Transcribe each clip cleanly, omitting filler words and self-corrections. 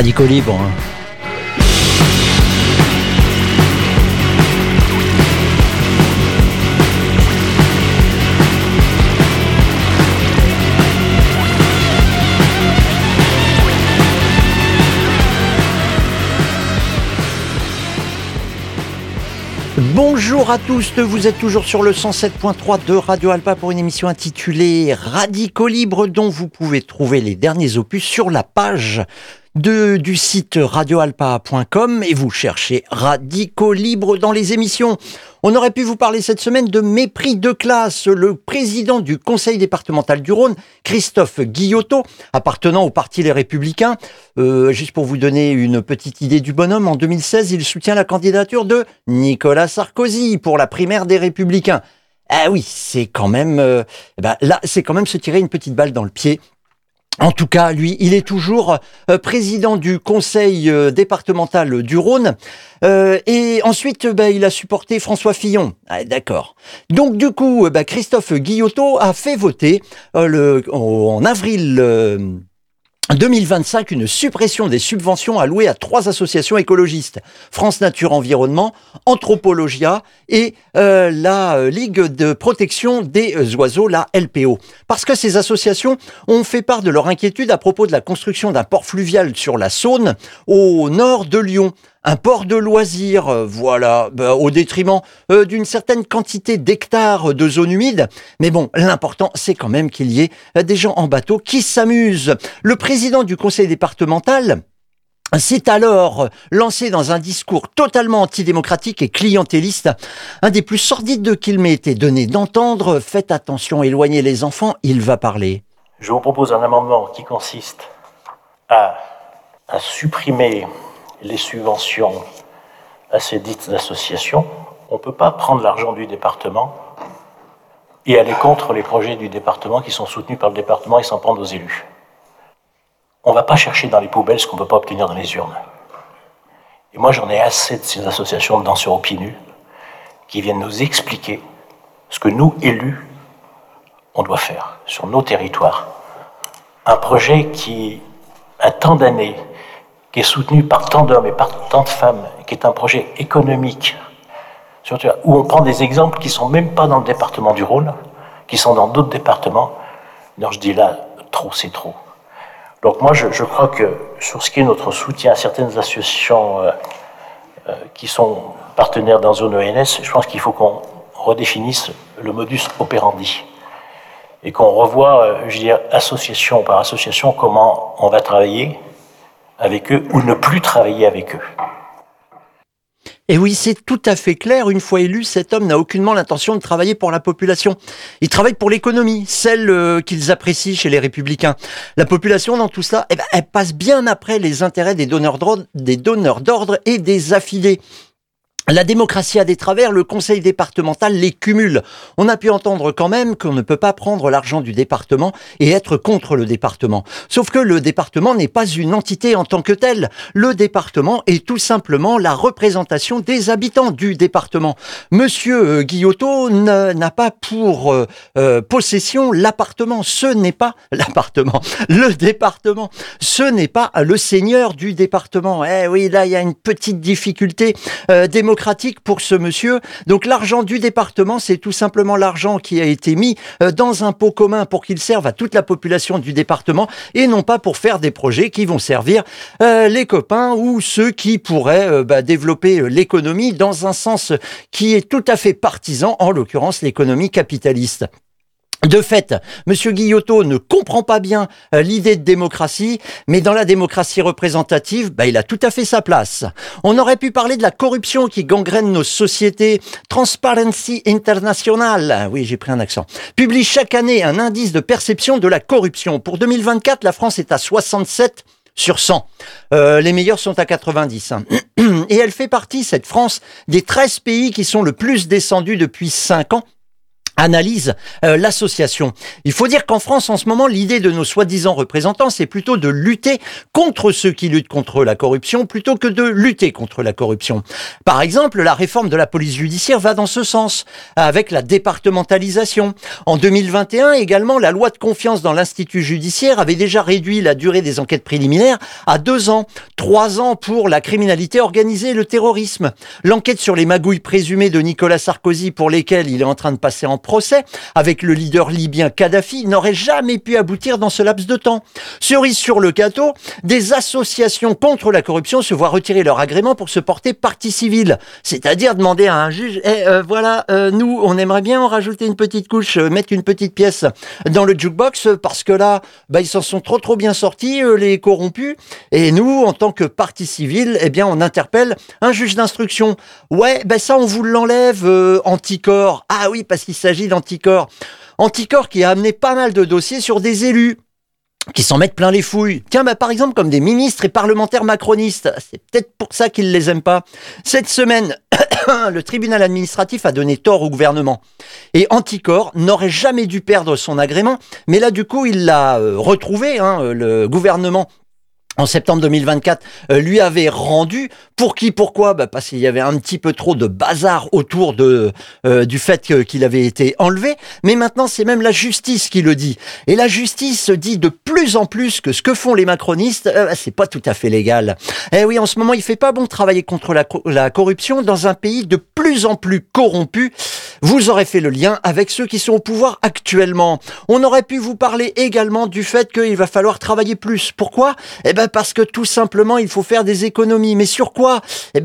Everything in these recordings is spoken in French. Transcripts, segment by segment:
Radicaux libres. Bonjour à tous, vous êtes toujours sur le 107.3 de Radio Alpa pour une émission intitulée Radicaux libres dont vous pouvez trouver les derniers opus sur la page du site radioalpa.com et vous cherchez Radicaux libres dans les émissions. On aurait pu vous parler cette semaine de mépris de classe. Le président du conseil départemental du Rhône, Christophe Guillotot, appartenant au parti Les Républicains, juste pour vous donner une petite idée du bonhomme, en 2016, il soutient la candidature de Nicolas Sarkozy pour la primaire des Républicains. Ah oui, c'est quand même, là, c'est quand même se tirer une petite balle dans le pied. En tout cas, lui, il est toujours président du conseil départemental du Rhône. Et ensuite, il a supporté François Fillon. Ah, d'accord. Donc, du coup, Christophe Guillotot a fait voter en avril 2025 une suppression des subventions allouées à 3 associations écologistes. France Nature Environnement, Anthropologia et la Ligue de protection des oiseaux, la LPO. Parce que ces associations ont fait part de leur inquiétude à propos de la construction d'un port fluvial sur la Saône au nord de Lyon. Un port de loisirs, au détriment d'une certaine quantité d'hectares de zones humides. Mais bon, l'important, c'est quand même qu'il y ait des gens en bateau qui s'amusent. Le président du conseil départemental s'est alors lancé dans un discours totalement antidémocratique et clientéliste, un des plus sordides qu'il m'ait été donné d'entendre. Faites attention, éloignez les enfants, il va parler. Je vous propose un amendement qui consiste à supprimer les subventions à ces dites associations. On ne peut pas prendre l'argent du département et aller contre les projets du département qui sont soutenus par le département et s'en prendre aux élus. On ne va pas chercher dans les poubelles ce qu'on ne peut pas obtenir dans les urnes. Et moi, j'en ai assez de ces associations de danseurs au pieds nus qui viennent nous expliquer ce que nous, élus, on doit faire sur nos territoires. Un projet qui a tant d'années, qui est soutenu par tant d'hommes et par tant de femmes, qui est un projet économique, surtout où on prend des exemples qui ne sont même pas dans le département du Rhône, qui sont dans d'autres départements. Non, je dis là, trop, c'est trop. Donc moi, je crois que sur ce qui est notre soutien à certaines associations qui sont partenaires dans zone ENS, je pense qu'il faut qu'on redéfinisse le modus operandi et qu'on revoie, association par association, comment on va travailler avec eux ou ne plus travailler avec eux. Et oui, c'est tout à fait clair. Une fois élu, cet homme n'a aucunement l'intention de travailler pour la population. Il travaille pour l'économie, celle qu'ils apprécient chez les Républicains. La population, dans tout ça, elle passe bien après les intérêts des donneurs d'ordre et des affidés. La démocratie a des travers, le conseil départemental les cumule. On a pu entendre quand même qu'on ne peut pas prendre l'argent du département et être contre le département. Sauf que le département n'est pas une entité en tant que telle. Le département est tout simplement la représentation des habitants du département. Monsieur Guillotot n'a pas pour possession l'appartement. Ce n'est pas l'appartement. Le département, ce n'est pas le seigneur du département. Eh oui, là, il y a une petite difficulté démocratique pour ce monsieur. Donc l'argent du département, c'est tout simplement l'argent qui a été mis dans un pot commun pour qu'il serve à toute la population du département et non pas pour faire des projets qui vont servir les copains ou ceux qui pourraient développer l'économie dans un sens qui est tout à fait partisan, en l'occurrence l'économie capitaliste. De fait, M. Guillotot ne comprend pas bien l'idée de démocratie, mais dans la démocratie représentative, il a tout à fait sa place. On aurait pu parler de la corruption qui gangrène nos sociétés. Transparency International, oui, j'ai pris un accent, publie chaque année un indice de perception de la corruption. Pour 2024, la France est à 67 sur 100. Les meilleurs sont à 90. Et elle fait partie, cette France, des 13 pays qui sont le plus descendus depuis 5 ans analyse l'association. Il faut dire qu'en France, en ce moment, l'idée de nos soi-disant représentants, c'est plutôt de lutter contre ceux qui luttent contre la corruption, plutôt que de lutter contre la corruption. Par exemple, la réforme de la police judiciaire va dans ce sens, avec la départementalisation. En 2021, également, la loi de confiance dans l'institut judiciaire avait déjà réduit la durée des enquêtes préliminaires à 2 ans, 3 ans pour la criminalité organisée et le terrorisme. L'enquête sur les magouilles présumées de Nicolas Sarkozy, pour lesquelles il est en train de passer en procès avec le leader libyen Kadhafi, n'aurait jamais pu aboutir dans ce laps de temps. Cerise sur le gâteau, des associations contre la corruption se voient retirer leur agrément pour se porter partie civile. C'est-à-dire demander à un juge, nous, on aimerait bien en rajouter une petite couche, mettre une petite pièce dans le jukebox, parce que là, ils s'en sont trop bien sortis, les corrompus, et nous, en tant que partie civile, on interpelle un juge d'instruction. Ouais, ça, on vous l'enlève, Anticor. Ah oui, parce qu'il s'agit d'Anticor. Anticor qui a amené pas mal de dossiers sur des élus qui s'en mettent plein les fouilles. Tiens, par exemple, comme des ministres et parlementaires macronistes. C'est peut-être pour ça qu'ils les aiment pas. Cette semaine, le tribunal administratif a donné tort au gouvernement. Et Anticor n'aurait jamais dû perdre son agrément, mais là, du coup, il l'a retrouvé, le gouvernement. En septembre 2024, lui avait rendu. Pour qui, pourquoi ? Parce qu'il y avait un petit peu trop de bazar autour du fait qu'il avait été enlevé. Mais maintenant, c'est même la justice qui le dit. Et la justice dit de plus en plus que ce que font les macronistes, c'est pas tout à fait légal. Eh oui, en ce moment, il fait pas bon travailler contre la corruption dans un pays de plus en plus corrompu. Vous aurez fait le lien avec ceux qui sont au pouvoir actuellement. On aurait pu vous parler également du fait qu'il va falloir travailler plus. Pourquoi ? Parce que tout simplement, il faut faire des économies. Mais sur quoi ?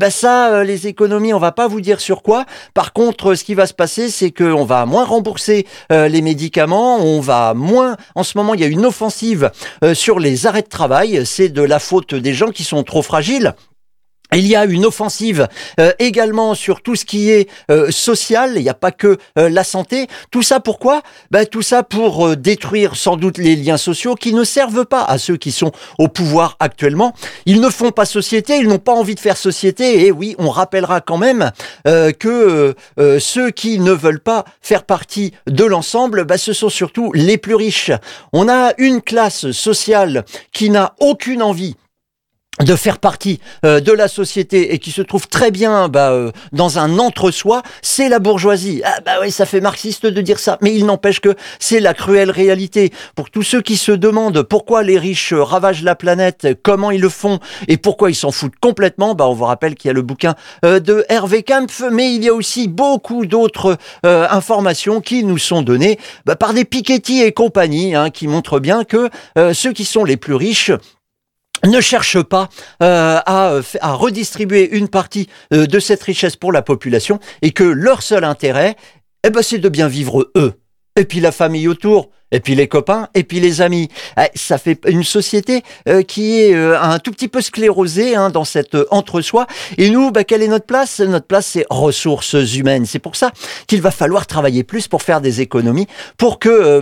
Les économies, on va pas vous dire sur quoi. Par contre, ce qui va se passer, c'est qu'on va moins rembourser les médicaments. On va moins... En ce moment, il y a une offensive sur les arrêts de travail. C'est de la faute des gens qui sont trop fragiles. Il y a une offensive également sur tout ce qui est social. Il n'y a pas que la santé. Tout ça pourquoi ? Tout ça pour détruire sans doute les liens sociaux qui ne servent pas à ceux qui sont au pouvoir actuellement. Ils ne font pas société, ils n'ont pas envie de faire société. Et oui, on rappellera quand même que ceux qui ne veulent pas faire partie de l'ensemble, ce sont surtout les plus riches. On a une classe sociale qui n'a aucune envie de faire partie de la société et qui se trouve très bien dans un entre-soi, c'est la bourgeoisie. Oui, ça fait marxiste de dire ça, mais il n'empêche que c'est la cruelle réalité. Pour tous ceux qui se demandent pourquoi les riches ravagent la planète, comment ils le font et pourquoi ils s'en foutent complètement, on vous rappelle qu'il y a le bouquin de Hervé Kempf, mais il y a aussi beaucoup d'autres informations qui nous sont données par des Piketty et compagnie, qui montrent bien que ceux qui sont les plus riches ne cherchent pas à redistribuer une partie de cette richesse pour la population et que leur seul intérêt, c'est de bien vivre eux. Et puis la famille autour, et puis les copains, et puis les amis. Ça fait une société qui est un tout petit peu sclérosée dans cet entre-soi. Et nous, quelle est notre place ? Notre place, c'est ressources humaines. C'est pour ça qu'il va falloir travailler plus pour faire des économies, pour que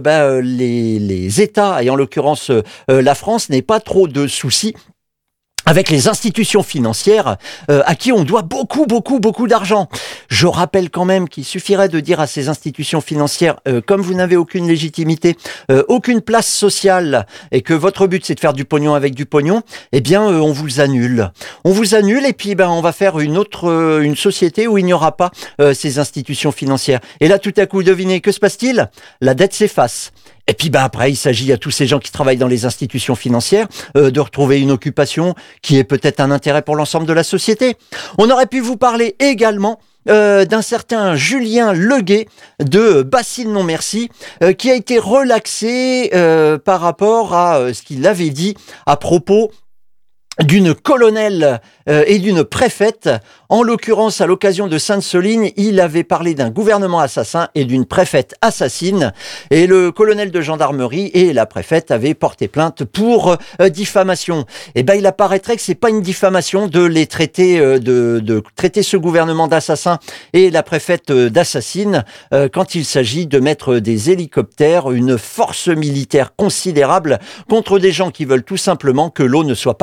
les États, et en l'occurrence la France, n'aient pas trop de soucis avec les institutions financières à qui on doit beaucoup d'argent. Je rappelle quand même qu'il suffirait de dire à ces institutions financières, comme vous n'avez aucune légitimité, aucune place sociale, et que votre but c'est de faire du pognon avec du pognon, on vous annule. On vous annule et puis on va faire une société où il n'y aura pas ces institutions financières. Et là tout à coup, devinez, que se passe-t-il ? La dette s'efface. Et puis après, il s'agit à tous ces gens qui travaillent dans les institutions financières de retrouver une occupation qui est peut-être un intérêt pour l'ensemble de la société. On aurait pu vous parler également d'un certain Julien Leguet de Bassine Non Merci qui a été relaxé par rapport à ce qu'il avait dit à propos d'une colonelle et d'une préfète. En l'occurrence, à l'occasion de Sainte-Soline, il avait parlé d'un gouvernement assassin et d'une préfète assassine. Et le colonel de gendarmerie et la préfète avaient porté plainte pour diffamation. Il apparaîtrait que c'est pas une diffamation de les traiter, de traiter ce gouvernement d'assassin et la préfète d'assassine quand il s'agit de mettre des hélicoptères, une force militaire considérable contre des gens qui veulent tout simplement que l'eau ne soit pas accaparée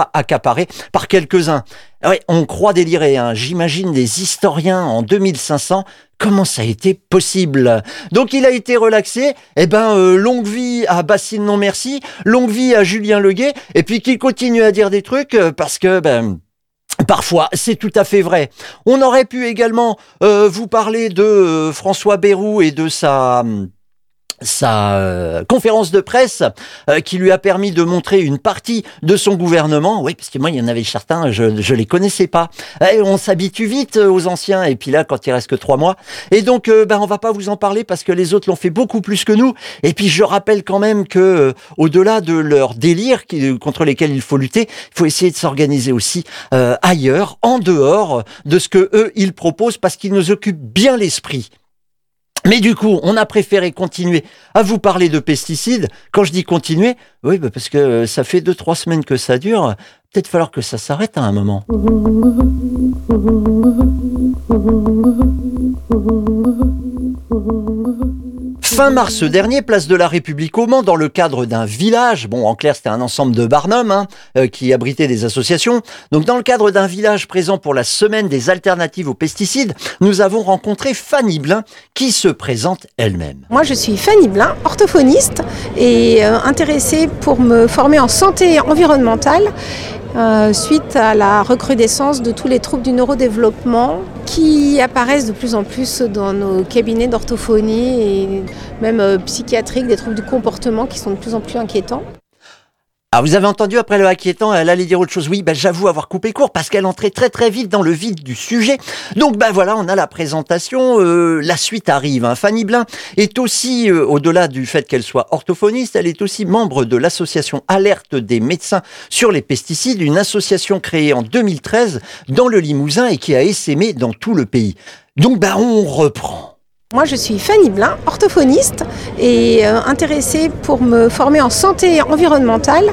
accaparé par quelques-uns. Ouais, on croit délirer, hein. J'imagine des historiens en 2500. Comment ça a été possible? Donc il a été relaxé. Longue vie à Bastille non merci, longue vie à Julien Leguet, et puis qu'il continue à dire des trucs parce que parfois, c'est tout à fait vrai. On aurait pu également vous parler de François Bayrou et de sa conférence de presse qui lui a permis de montrer une partie de son gouvernement. Oui, parce que moi, il y en avait certains, je les connaissais pas. On s'habitue vite aux anciens, et puis là, quand il reste que 3 mois. Et donc, on va pas vous en parler parce que les autres l'ont fait beaucoup plus que nous. Et puis, je rappelle quand même que, au-delà de leur délire contre lesquels il faut lutter, il faut essayer de s'organiser aussi ailleurs, en dehors de ce que eux ils proposent, parce qu'ils nous occupent bien l'esprit. Mais du coup, on a préféré continuer à vous parler de pesticides. Quand je dis continuer, oui, parce que ça fait 2-3 semaines que ça dure. Peut-être falloir que ça s'arrête à un moment. Fin mars dernier, place de la République au Mans, dans le cadre d'un village, en clair c'était un ensemble de barnums qui abritait des associations, donc dans le cadre d'un village présent pour la semaine des alternatives aux pesticides, nous avons rencontré Fanny Blin qui se présente elle-même. Moi je suis Fanny Blin, orthophoniste et intéressée pour me former en santé environnementale suite à la recrudescence de tous les troubles du neurodéveloppement qui apparaissent de plus en plus dans nos cabinets d'orthophonie et même psychiatriques, des troubles du comportement qui sont de plus en plus inquiétants. Ah, vous avez entendu, après le inquiétant, elle allait dire autre chose. Oui, j'avoue avoir coupé court parce qu'elle entrait très très vite dans le vif du sujet. Donc voilà, on a la présentation, la suite arrive. Fanny Blin est aussi, au-delà du fait qu'elle soit orthophoniste, elle est aussi membre de l'association Alerte des médecins sur les pesticides, une association créée en 2013 dans le Limousin et qui a essaimé dans tout le pays. Donc on reprend. Moi je suis Fanny Blin, orthophoniste et intéressée pour me former en santé environnementale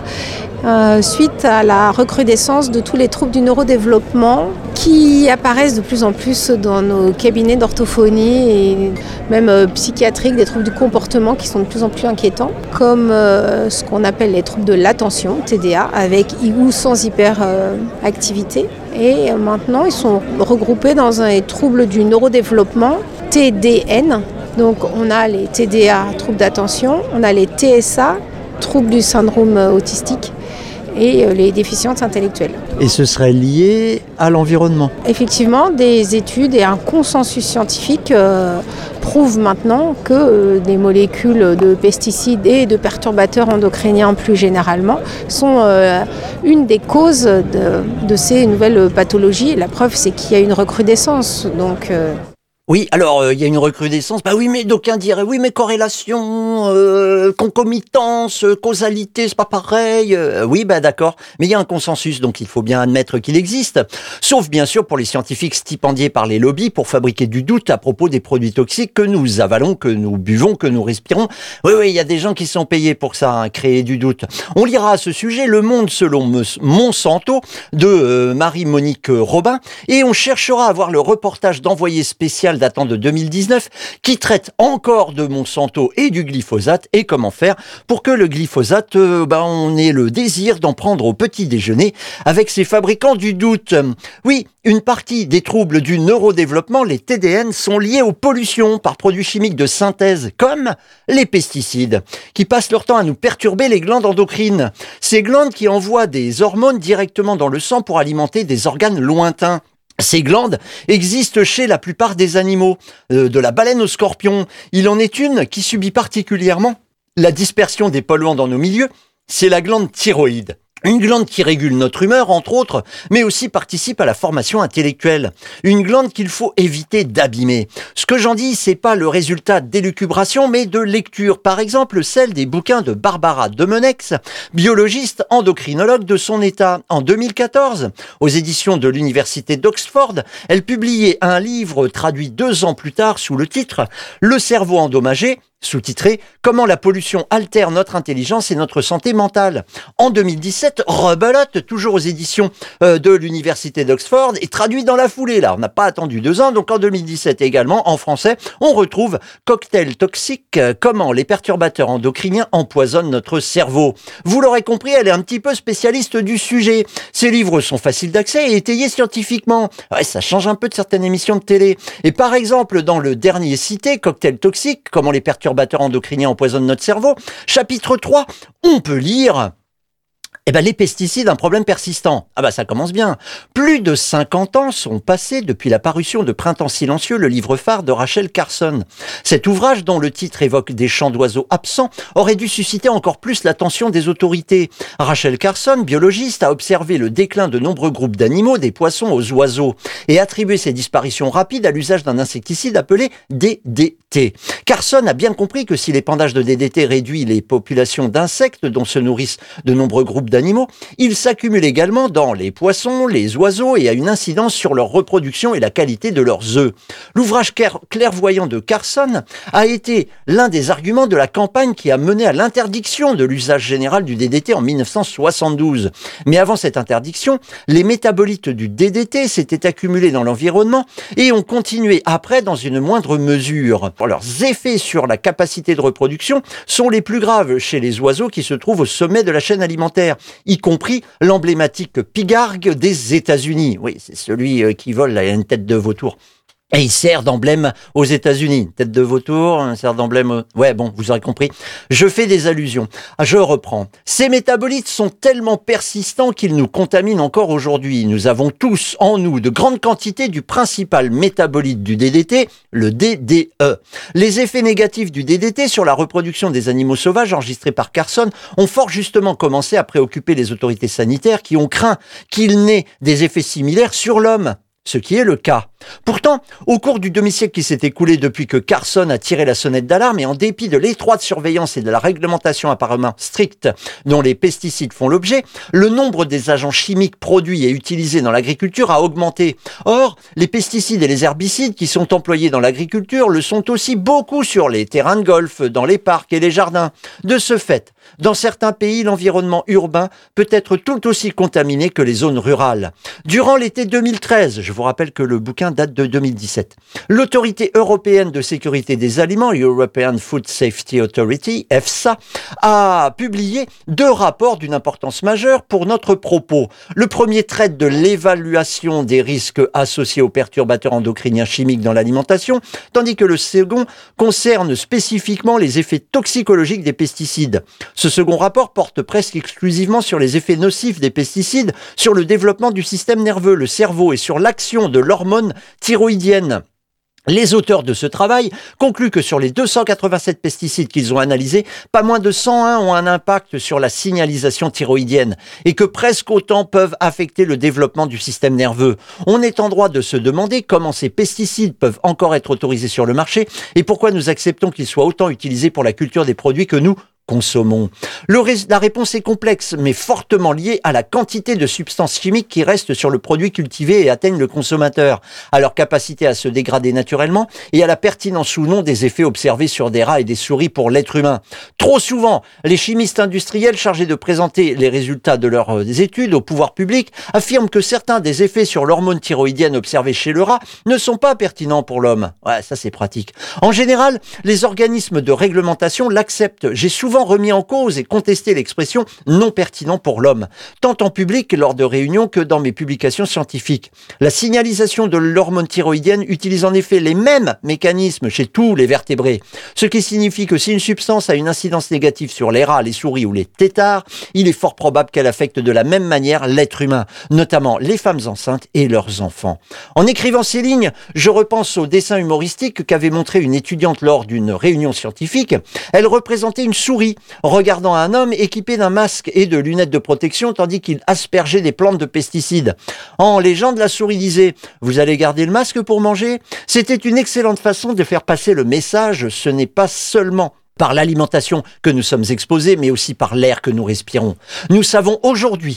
suite à la recrudescence de tous les troubles du neurodéveloppement qui apparaissent de plus en plus dans nos cabinets d'orthophonie et même psychiatriques, des troubles du comportement qui sont de plus en plus inquiétants, comme ce qu'on appelle les troubles de l'attention, TDA, avec ou sans hyperactivité. Et maintenant ils sont regroupés dans un trouble du neurodéveloppement, TDN, donc on a les TDA, troubles d'attention, on a les TSA, troubles du syndrome autistique et les déficiences intellectuelles. Et ce serait lié à l'environnement? Effectivement, des études et un consensus scientifique prouvent maintenant que des molécules de pesticides et de perturbateurs endocriniens plus généralement sont une des causes de ces nouvelles pathologies. La preuve, c'est qu'il y a une recrudescence. Oui, alors il y a une recrudescence. Oui, mais d'aucuns diraient oui, mais corrélation, concomitance, causalité, c'est pas pareil. Oui, d'accord. Mais il y a un consensus, donc il faut bien admettre qu'il existe. Sauf bien sûr pour les scientifiques stipendiés par les lobbies pour fabriquer du doute à propos des produits toxiques que nous avalons, que nous buvons, que nous respirons. Oui, il y a des gens qui sont payés pour ça, créer du doute. On lira à ce sujet Le Monde selon Monsanto de Marie-Monique Robin et on cherchera à voir le reportage d'envoyé spécial datant de 2019, qui traite encore de Monsanto et du glyphosate et comment faire pour que le glyphosate, on ait le désir d'en prendre au petit déjeuner avec ces fabricants du doute. Oui, une partie des troubles du neurodéveloppement, les TDN, sont liés aux pollutions par produits chimiques de synthèse, comme les pesticides, qui passent leur temps à nous perturber les glandes endocrines. Ces glandes qui envoient des hormones directement dans le sang pour alimenter des organes lointains. Ces glandes existent chez la plupart des animaux, de la baleine au scorpion. Il en est une qui subit particulièrement la dispersion des polluants dans nos milieux, c'est la glande thyroïde. Une glande qui régule notre humeur, entre autres, mais aussi participe à la formation intellectuelle. Une glande qu'il faut éviter d'abîmer. Ce que j'en dis, c'est pas le résultat d'élucubration, mais de lecture. Par exemple, celle des bouquins de Barbara Demenex, biologiste endocrinologue de son état. En 2014, aux éditions de l'Université d'Oxford, elle publiait un livre traduit 2 ans plus tard sous le titre « Le cerveau endommagé ». sous-titré « Comment la pollution altère notre intelligence et notre santé mentale ». En 2017, rebelote, toujours aux éditions de l'Université d'Oxford, et traduit dans la foulée. Là, on n'a pas attendu 2 ans, donc en 2017 également, en français, on retrouve « Cocktail toxique, comment les perturbateurs endocriniens empoisonnent notre cerveau ». Vous l'aurez compris, elle est un petit peu spécialiste du sujet. Ses livres sont faciles d'accès et étayés scientifiquement. Ouais, ça change un peu de certaines émissions de télé. Et par exemple, dans le dernier cité, Cocktail toxique, comment les perturbateurs endocriniens empoisonnent notre cerveau, chapitre 3, on peut lire... les pesticides, un problème persistant. Ça commence bien. Plus de 50 ans sont passés depuis la parution de Printemps silencieux, le livre phare de Rachel Carson. Cet ouvrage, dont le titre évoque des chants d'oiseaux absents, aurait dû susciter encore plus l'attention des autorités. Rachel Carson, biologiste, a observé le déclin de nombreux groupes d'animaux, des poissons aux oiseaux, et attribué ces disparitions rapides à l'usage d'un insecticide appelé DDT. Carson a bien compris que si l'épandage de DDT réduit les populations d'insectes dont se nourrissent de nombreux groupes d'animaux, il s'accumule également dans les poissons, les oiseaux et a une incidence sur leur reproduction et la qualité de leurs œufs. L'ouvrage clairvoyant de Carson a été l'un des arguments de la campagne qui a mené à l'interdiction de l'usage général du DDT en 1972. Mais avant cette interdiction, les métabolites du DDT s'étaient accumulés dans l'environnement et ont continué après dans une moindre mesure. Leurs effets sur la capacité de reproduction sont les plus graves chez les oiseaux qui se trouvent au sommet de la chaîne alimentaire, y compris l'emblématique pigargue des États-Unis. Oui, c'est celui qui vole là, une tête de vautour. Et il sert d'emblème aux États-Unis. Tête de vautour, sert d'emblème... Ouais, bon, vous aurez compris. Je fais des allusions. Je reprends. Ces métabolites sont tellement persistants qu'ils nous contaminent encore aujourd'hui. Nous avons tous en nous de grandes quantités du principal métabolite du DDT, le DDE. Les effets négatifs du DDT sur la reproduction des animaux sauvages enregistrés par Carson ont fort justement commencé à préoccuper les autorités sanitaires qui ont craint qu'il n'ait des effets similaires sur l'homme. Ce qui est le cas. Pourtant, au cours du demi-siècle qui s'est écoulé depuis que Carson a tiré la sonnette d'alarme et en dépit de l'étroite surveillance et de la réglementation apparemment stricte dont les pesticides font l'objet, le nombre des agents chimiques produits et utilisés dans l'agriculture a augmenté. Or, les pesticides et les herbicides qui sont employés dans l'agriculture le sont aussi beaucoup sur les terrains de golf, dans les parcs et les jardins. De ce fait, dans certains pays, l'environnement urbain peut être tout aussi contaminé que les zones rurales. Durant l'été 2013, je vous rappelle que le bouquin date de 2017, l'Autorité européenne de sécurité des aliments, European Food Safety Authority, EFSA, a publié 2 rapports d'une importance majeure pour notre propos. Le premier traite de l'évaluation des risques associés aux perturbateurs endocriniens chimiques dans l'alimentation, tandis que le second concerne spécifiquement les effets toxicologiques des pesticides. Ce second rapport porte presque exclusivement sur les effets nocifs des pesticides, sur le développement du système nerveux, le cerveau et sur l'action de l'hormone thyroïdienne. Les auteurs de ce travail concluent que sur les 287 pesticides qu'ils ont analysés, pas moins de 101 ont un impact sur la signalisation thyroïdienne et que presque autant peuvent affecter le développement du système nerveux. On est en droit de se demander comment ces pesticides peuvent encore être autorisés sur le marché et pourquoi nous acceptons qu'ils soient autant utilisés pour la culture des produits que nous consommons. La réponse est complexe, mais fortement liée à la quantité de substances chimiques qui restent sur le produit cultivé et atteignent le consommateur, à leur capacité à se dégrader naturellement et à la pertinence ou non des effets observés sur des rats et des souris pour l'être humain. Trop souvent, les chimistes industriels chargés de présenter les résultats de leurs études au pouvoir public affirment que certains des effets sur l'hormone thyroïdienne observés chez le rat ne sont pas pertinents pour l'homme. Ouais, ça c'est pratique. En général, les organismes de réglementation l'acceptent. J'ai souvent remis en cause et contesté l'expression non pertinent pour l'homme, tant en public lors de réunions que dans mes publications scientifiques. La signalisation de l'hormone thyroïdienne utilise en effet les mêmes mécanismes chez tous les vertébrés, ce qui signifie que si une substance a une incidence négative sur les rats, les souris ou les têtards, il est fort probable qu'elle affecte de la même manière l'être humain, notamment les femmes enceintes et leurs enfants. En écrivant ces lignes, je repense au dessin humoristique qu'avait montré une étudiante lors d'une réunion scientifique. Elle représentait une souris regardant un homme équipé d'un masque et de lunettes de protection tandis qu'il aspergeait des plantes de pesticides. En légende, la souris disait « Vous allez garder le masque pour manger ?» C'était une excellente façon de faire passer le message. Ce n'est pas seulement par l'alimentation que nous sommes exposés, mais aussi par l'air que nous respirons. Nous savons aujourd'hui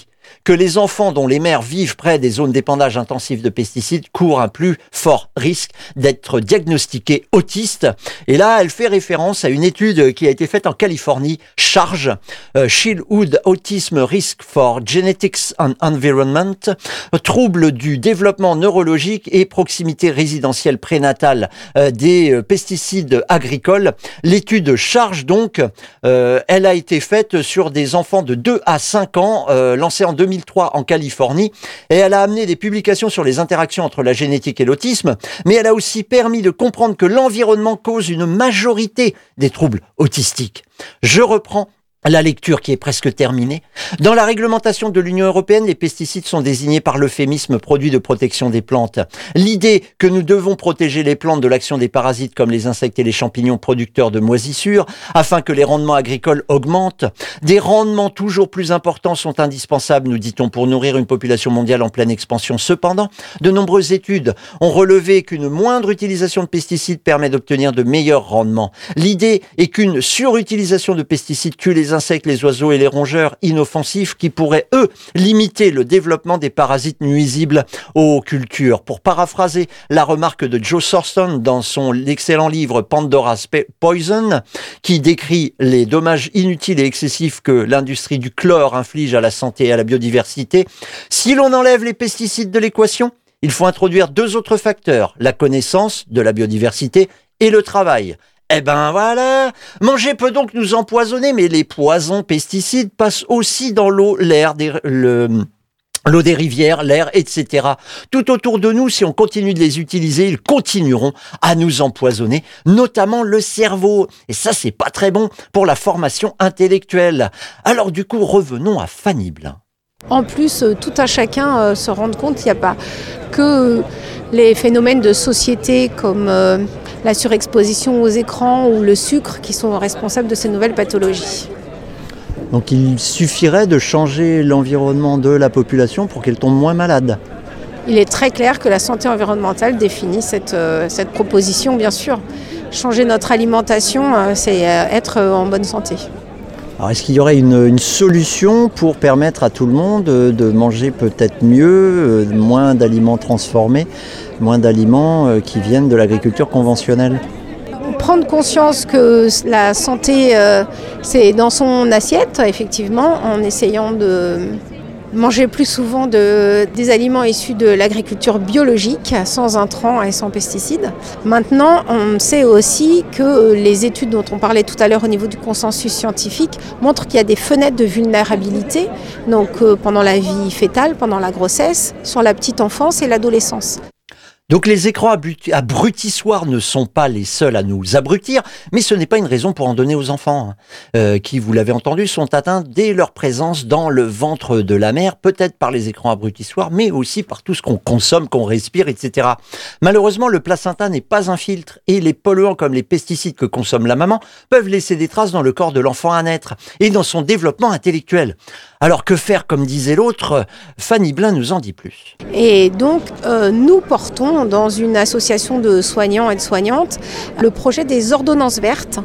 que les enfants dont les mères vivent près des zones d'épandage intensif de pesticides courent un plus fort risque d'être diagnostiqués autistes. Et là, elle fait référence à une étude qui a été faite en Californie, CHARGE, Childhood Autism Risk for Genetics and Environment, troubles du développement neurologique et proximité résidentielle prénatale des pesticides agricoles. L'étude CHARGE, donc, elle a été faite sur des enfants de 2 à 5 ans, lancée en 2003 en Californie, et elle a amené des publications sur les interactions entre la génétique et l'autisme, mais elle a aussi permis de comprendre que l'environnement cause une majorité des troubles autistiques. Je reprends la lecture qui est presque terminée. Dans la réglementation de l'Union européenne, les pesticides sont désignés par l'euphémisme produits de protection des plantes. L'idée que nous devons protéger les plantes de l'action des parasites comme les insectes et les champignons producteurs de moisissures afin que les rendements agricoles augmentent. Des rendements toujours plus importants sont indispensables, nous dit-on, pour nourrir une population mondiale en pleine expansion. Cependant, de nombreuses études ont relevé qu'une moindre utilisation de pesticides permet d'obtenir de meilleurs rendements. L'idée est qu'une surutilisation de pesticides tue les insectes, les oiseaux et les rongeurs inoffensifs qui pourraient, eux, limiter le développement des parasites nuisibles aux cultures. Pour paraphraser la remarque de Joe Thorston dans son excellent livre Pandora's Poison, qui décrit les dommages inutiles et excessifs que l'industrie du chlore inflige à la santé et à la biodiversité, si l'on enlève les pesticides de l'équation, il faut introduire 2 autres facteurs, la connaissance de la biodiversité et le travail. Eh ben voilà, manger peut donc nous empoisonner, mais les poisons pesticides passent aussi dans l'eau, l'air, l'eau des rivières, l'air, etc. Tout autour de nous, si on continue de les utiliser, ils continueront à nous empoisonner, notamment le cerveau. Et ça, c'est pas très bon pour la formation intellectuelle. Alors du coup, revenons à Fanny Blin. En plus, tout un chacun se rende compte qu'il n'y a pas que les phénomènes de société comme la surexposition aux écrans ou le sucre qui sont responsables de ces nouvelles pathologies. Donc il suffirait de changer l'environnement de la population pour qu'elle tombe moins malade. Il est très clair que la santé environnementale définit cette proposition, bien sûr. Changer notre alimentation, c'est être en bonne santé. Alors est-ce qu'il y aurait une solution pour permettre à tout le monde de manger peut-être mieux, moins d'aliments transformés, moins d'aliments qui viennent de l'agriculture conventionnelle ? Prendre conscience que la santé, c'est dans son assiette, effectivement, en essayant de manger plus souvent des aliments issus de l'agriculture biologique, sans intrants et sans pesticides. Maintenant, on sait aussi que les études dont on parlait tout à l'heure au niveau du consensus scientifique montrent qu'il y a des fenêtres de vulnérabilité, donc pendant la vie fœtale, pendant la grossesse, sur la petite enfance et l'adolescence. Donc les écrans abrutissoirs ne sont pas les seuls à nous abrutir, mais ce n'est pas une raison pour en donner aux enfants, qui, vous l'avez entendu, sont atteints dès leur présence dans le ventre de la mère, peut-être par les écrans abrutissoirs, mais aussi par tout ce qu'on consomme, qu'on respire, etc. Malheureusement, le placenta n'est pas un filtre, et les polluants comme les pesticides que consomme la maman peuvent laisser des traces dans le corps de l'enfant à naître, et dans son développement intellectuel. Alors que faire, comme disait l'autre ? Fanny Blin nous en dit plus. Et donc, nous portons dans une association de soignants et de soignantes le projet des ordonnances vertes,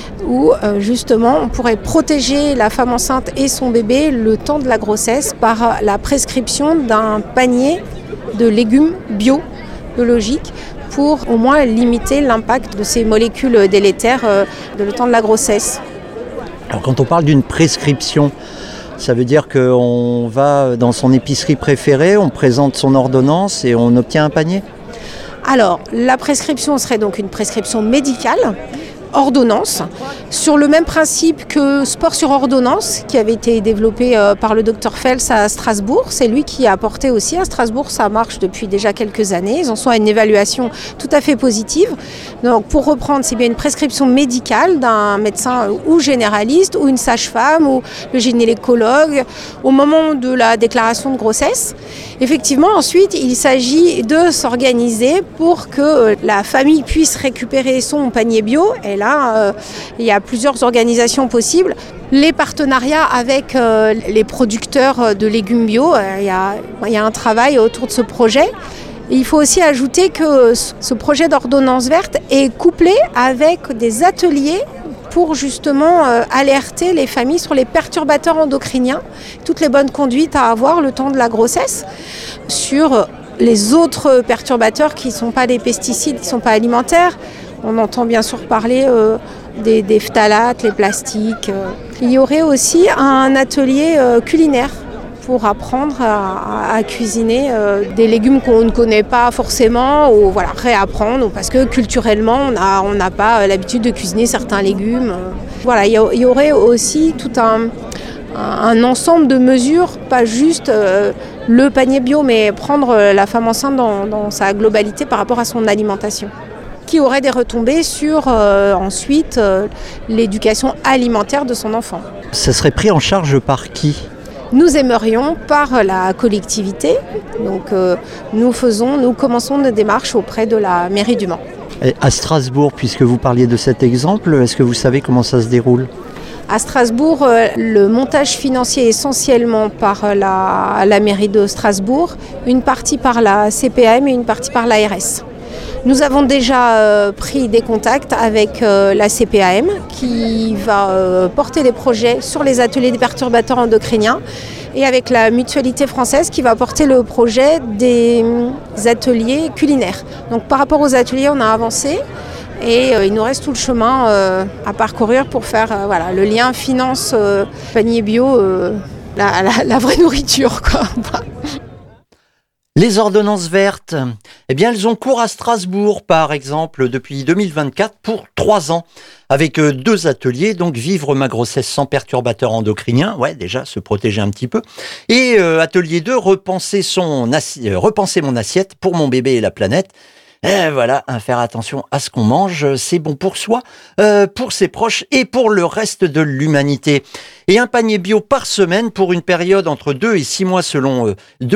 où justement on pourrait protéger la femme enceinte et son bébé le temps de la grossesse par la prescription d'un panier de légumes biologiques pour au moins limiter l'impact de ces molécules délétères le temps de la grossesse. Alors quand on parle d'une prescription, ça veut dire qu'on va dans son épicerie préférée, on présente son ordonnance et on obtient un panier ? Alors, la prescription serait donc une prescription médicale, ordonnance, sur le même principe que Sport sur ordonnance, qui avait été développé par le Dr Fels à Strasbourg. C'est lui qui a apporté aussi à Strasbourg, ça marche depuis déjà quelques années. Ils en sont à une évaluation tout à fait positive. Donc, pour reprendre, c'est bien une prescription médicale d'un médecin ou généraliste, ou une sage-femme, ou le gynécologue, au moment de la déclaration de grossesse. Effectivement, ensuite, il s'agit de s'organiser pour que la famille puisse récupérer son panier bio. Et là, il y a plusieurs organisations possibles. Les partenariats avec les producteurs de légumes bio, il y a un travail autour de ce projet. Et il faut aussi ajouter que ce projet d'ordonnance verte est couplé avec des ateliers pour justement alerter les familles sur les perturbateurs endocriniens, toutes les bonnes conduites à avoir le temps de la grossesse, sur les autres perturbateurs qui ne sont pas des pesticides, qui ne sont pas alimentaires. On entend bien sûr parler des phtalates, les plastiques. Il y aurait aussi un atelier culinaire pour apprendre à cuisiner des légumes qu'on ne connaît pas forcément, ou voilà, réapprendre, parce que culturellement on n'a pas l'habitude de cuisiner certains légumes. Voilà, il y aurait aussi tout un ensemble de mesures, pas juste le panier bio, mais prendre la femme enceinte dans sa globalité par rapport à son alimentation, qui aurait des retombées sur ensuite l'éducation alimentaire de son enfant. Ça serait pris en charge par qui ? Nous aimerions par la collectivité. Donc nous commençons nos démarches auprès de la mairie du Mans. Et à Strasbourg, puisque vous parliez de cet exemple, est-ce que vous savez comment ça se déroule ? À Strasbourg, le montage financier est essentiellement par la mairie de Strasbourg, une partie par la CPAM et une partie par l'ARS. Nous avons déjà pris des contacts avec la CPAM qui va porter les projets sur les ateliers des perturbateurs endocriniens, et avec la Mutualité française qui va porter le projet des ateliers culinaires. Donc par rapport aux ateliers, on a avancé et il nous reste tout le chemin à parcourir pour faire le lien finance panier bio, la vraie nourriture, quoi. Les ordonnances vertes, eh bien, elles ont cours à Strasbourg, par exemple, depuis 2024 pour 3 ans, avec 2 ateliers, donc vivre ma grossesse sans perturbateurs endocriniens, ouais, déjà, se protéger un petit peu, et atelier 2, repenser mon assiette pour mon bébé et la planète. Et voilà, faire attention à ce qu'on mange, c'est bon pour soi, pour ses proches et pour le reste de l'humanité. Et un panier bio par semaine pour une période entre 2 et 7 mois selon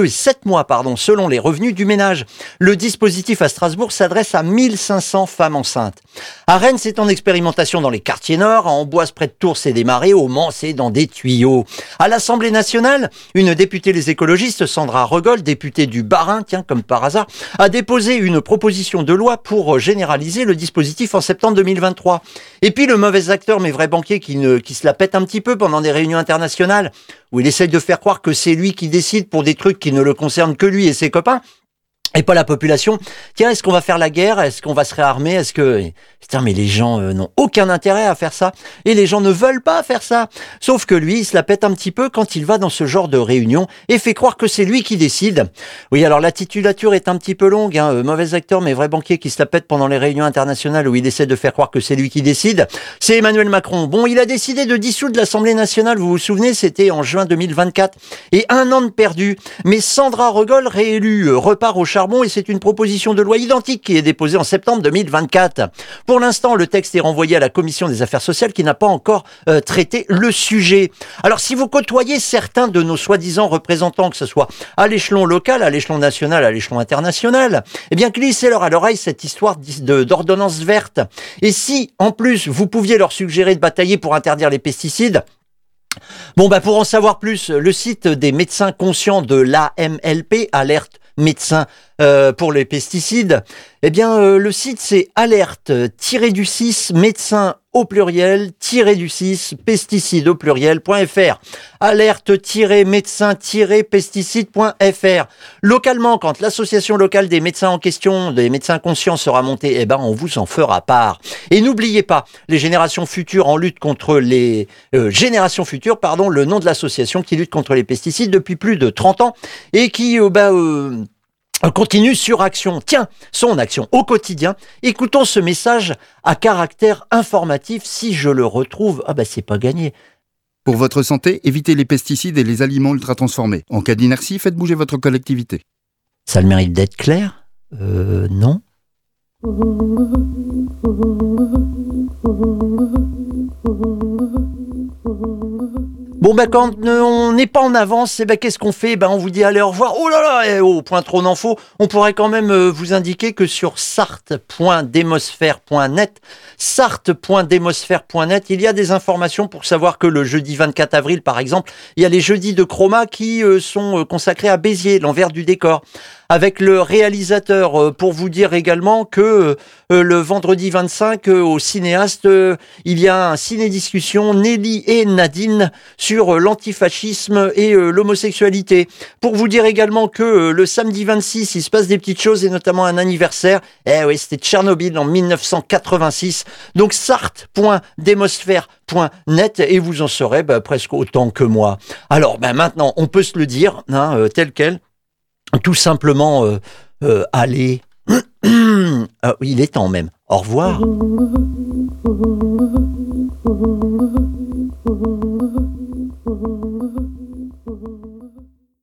les revenus du ménage. Le dispositif à Strasbourg s'adresse à 1500 femmes enceintes. À Rennes, c'est en expérimentation dans les quartiers nord, à Amboise près de Tours, c'est démarré, au Mans, c'est dans des tuyaux. À l'Assemblée nationale, une députée les écologistes, Sandra Regol, députée du Bas-Rhin, tiens, comme par hasard, a déposé une proposition de loi pour généraliser le dispositif en septembre 2023. Et puis le mauvais acteur, mais vrai banquier qui se la pète un petit peu pendant des réunions internationales, où il essaye de faire croire que c'est lui qui décide pour des trucs qui ne le concernent que lui et ses copains, et pas la population. Tiens, est-ce qu'on va faire la guerre ? Est-ce qu'on va se réarmer ? Est-ce que... Putain, mais les gens n'ont aucun intérêt à faire ça. Et les gens ne veulent pas faire ça. Sauf que lui, il se la pète un petit peu quand il va dans ce genre de réunion et fait croire que c'est lui qui décide. Oui, alors la titulature est un petit peu longue. Mauvais acteur, mais vrai banquier qui se la pète pendant les réunions internationales où il essaie de faire croire que c'est lui qui décide. C'est Emmanuel Macron. Bon, il a décidé de dissoudre l'Assemblée nationale. Vous vous souvenez, c'était en juin 2024. Et 1 an de perdu. Mais Sandra Regol, réélue, repart au charbon et c'est une proposition de loi identique qui est déposée en septembre 2024. Pour l'instant, le texte est renvoyé à la Commission des affaires sociales qui n'a pas encore traité le sujet. Alors, si vous côtoyez certains de nos soi-disant représentants, que ce soit à l'échelon local, à l'échelon national, à l'échelon international, eh bien, glissez-leur à l'oreille cette histoire d'ordonnance verte. Et si, en plus, vous pouviez leur suggérer de batailler pour interdire les pesticides, bon, pour en savoir plus, le site des médecins conscients de l'AMLP, Alerte Médecins pour les pesticides, eh bien, le site c'est alerte-du-6 médecins au pluriel -du-6 pesticides au pluriel.fr. Alerte-médecin-pesticide.fr. Localement, quand l'association locale des médecins en question, des médecins conscients sera montée, eh ben, on vous en fera part. Et n'oubliez pas, les générations futures en lutte contre les générations futures, le nom de l'association qui lutte contre les pesticides depuis plus de 30 ans et qui continue sur action. Tiens, son action au quotidien. Écoutons ce message à caractère informatif. Si je le retrouve, c'est pas gagné. Pour votre santé, évitez les pesticides et les aliments ultra-transformés. En cas d'inertie, faites bouger votre collectivité. Ça a le mérite d'être clair ? Non. Bon, quand on n'est pas en avance, qu'est-ce qu'on fait ? On vous dit allez, au revoir. Oh là là, point trop d'infos. On pourrait quand même vous indiquer que sur sarthe.demosphère.net, il y a des informations pour savoir que le jeudi 24 avril, par exemple, il y a les jeudis de Chroma qui sont consacrés à Béziers, l'envers du décor. Avec le réalisateur, pour vous dire également que que le vendredi 25 au cinéaste, il y a un ciné-discussion Nelly et Nadine sur l'antifascisme et l'homosexualité. Pour vous dire également que le samedi 26, il se passe des petites choses et notamment un anniversaire. Eh oui, c'était Tchernobyl en 1986. Donc sarthe.demosphère.net et vous en saurez presque autant que moi. Alors maintenant, on peut se le dire, tel quel. Tout simplement, allez, il est temps même. Au revoir.